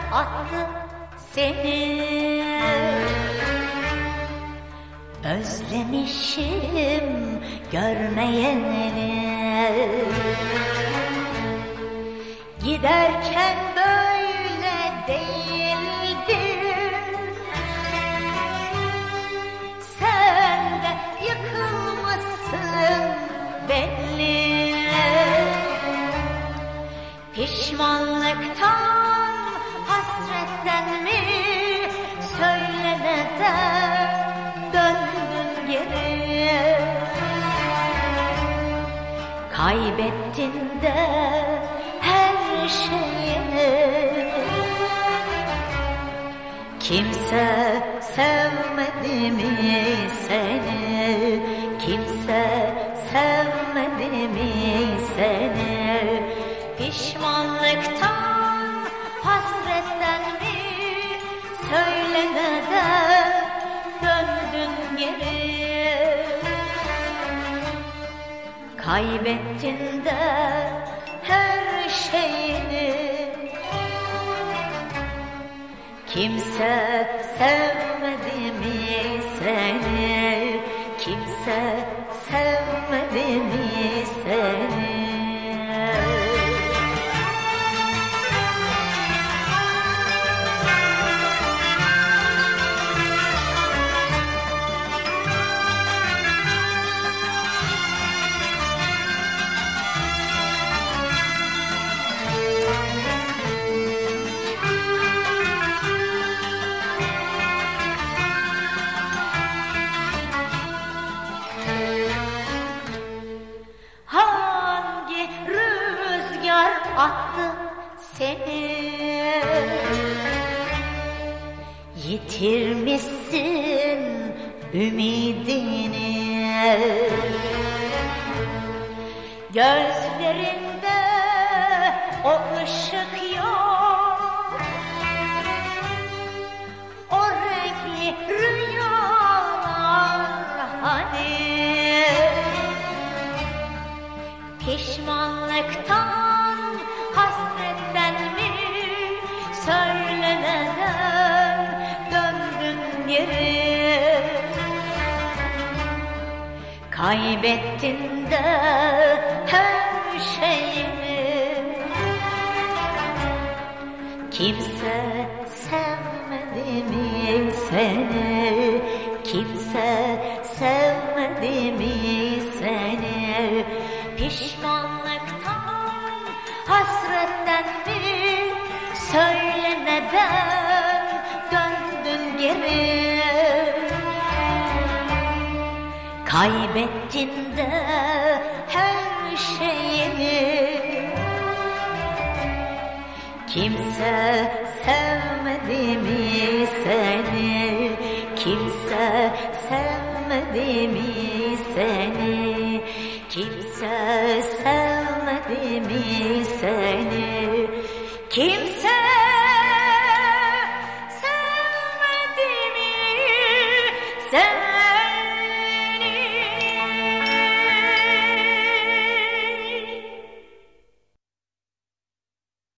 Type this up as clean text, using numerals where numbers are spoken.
attı seni. Özlemişim görmeyeni. Giderken böyle değildin. Sen de yıkılmışsın belli. Pişmanlıktan, hasretten mi söyle neden döndün geri? Kaybettin de her şeyini. Kimse sevmedi mi seni? Kimse sevmedi mi seni? Pişmanlıktan, hasretten mi söyle neden döndün geri? Kaybettin de her şeyini. Kimse sevmedi mi seni? Kimse sevmedi mi seni? Hangi rüzgar attı seni? Yitirmişsin ümidini. Gözlerinde o ışık yok. O renkli rüyalar hani? Pişmanlıktan, hasretten mi söyle neden döndün geri? Kaybettin de her şeyini. Kimse sevmedi mi seni? Kimse sevmedi mi seni? Pişmanlıktan, hasretten mi söyle neden döndün geri? Kaybettin de her şeyini. Kimse sevmedi mi seni? Kimse sevmedi mi seni? Kimse sevmedi mi seni? Kimse